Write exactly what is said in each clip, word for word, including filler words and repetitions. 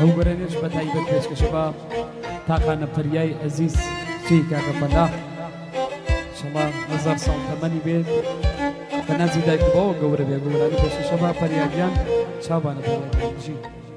ئەو گەرەنێش بە تایبەت پێشکەشەوە تاقانە پەریای ئەزیز چی کاکە فەلاح ئینشەڵڵا هەزار ساڵ تەمەنی بێت بە نازی دایک و باوە گەورە بێ گەورانی پێشکەشەوە پەریاگیان چاوانە پەریاگیان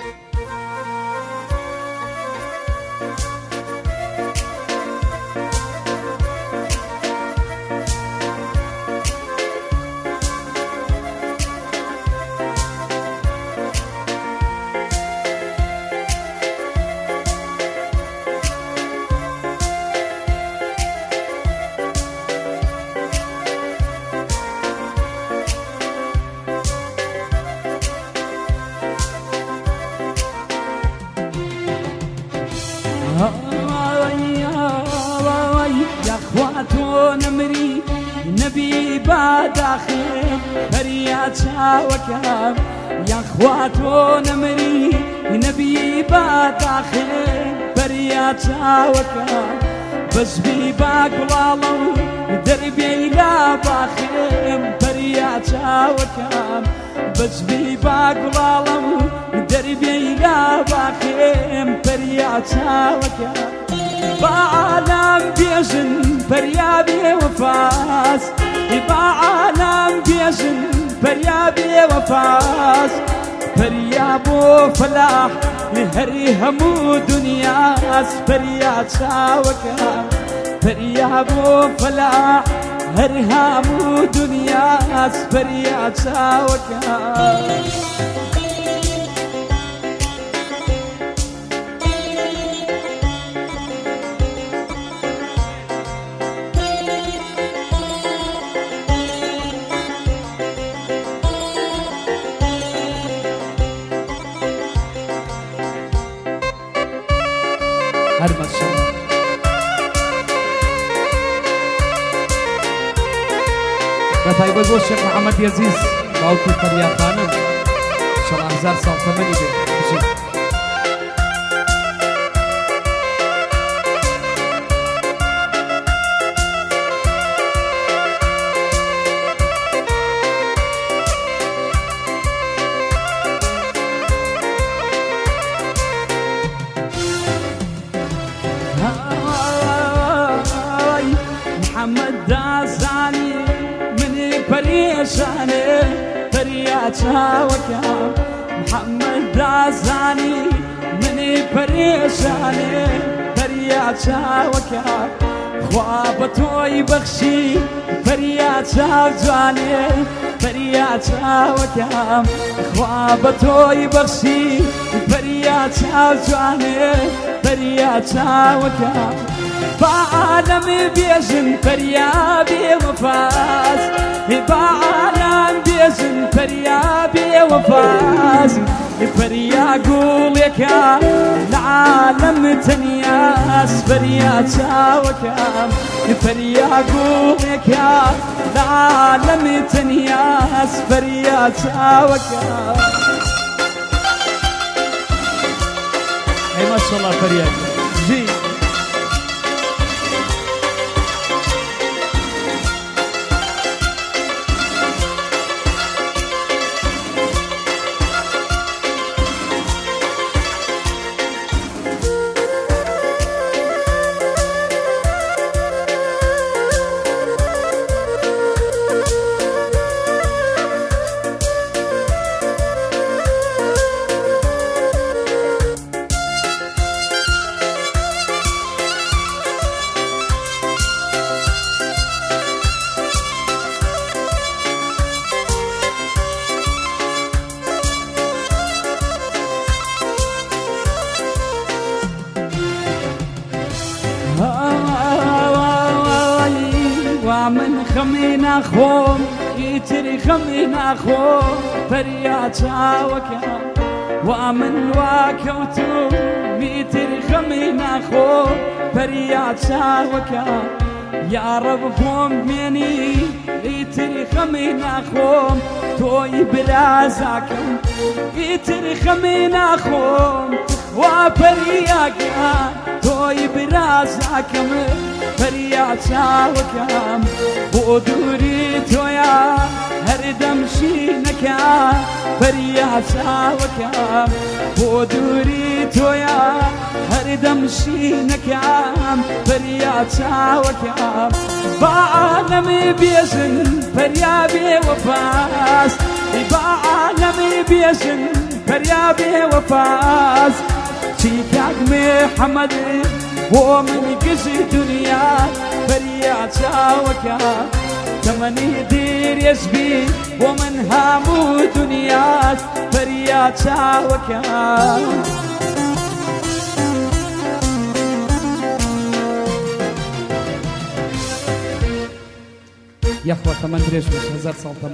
نبي بعد آخر فريات شاوكام يا اخواتو نمري نبي بعد آخر فريات شاوكام بس بي باقلالو دربي لا باخر فريات شاوكام بس بي باقلالو دربي لا باخر فريات شاوكام بعالم بيجن فريابي وفاس بعالم بيجن فريابي وفاس فريابو فلاح هري همو دنياس فرياد شاوكا فريابو فلاح هري همو دنياس فرياد شاوكا هرمز شما بطيبة زور الشيخ محمد يزيز باوكي فريا خانم شما هزار سال ثمانية بي محمد دازاني مني بريشاني بريات شاوكام محمد دازاني مني بريشاني بريات شاوكام خوابتوي بخشي بريات شاوجاني بريات شاوكام خوابتوي بخشي بريات شاوجاني بريات شاوكام بعالم بيجن فريابي وفاس بعالم بيجن فريابي وفاس فريا قول يا العالم تنياس فريا شاوكام فريا قول يا العالم تنياس فريا شاوكام اي ما شاء الله فريا جي ومن خمينا خوم يتري خمينا خوم فريات شاوكا ومن واكوتو يتري خمينا خوم فريات شاوكا يا رب خوم مني يتري خمينا خوم توي برازاكم يتري خمينا خوم وفرياكا توي برازاكم فريات شاوكام بودوري تويا هردم شينكا فريات شاوكام بۆ دووری تۆیە هەردەم شینەکەم بەریا چاوەکەم با عالەمی بێژن بەریا بێوەفاس با عالەمی بێژن بەریا بێوەفاس چی کاک محەممەد بۆ من گژی دنیا بەریا چاوەکەم تەمەنی دیرێژ بی بۆ من هەموو دنیات بەریا چاوەکەم یەخوە تەمەن درێژ بێت هەزار ساڵ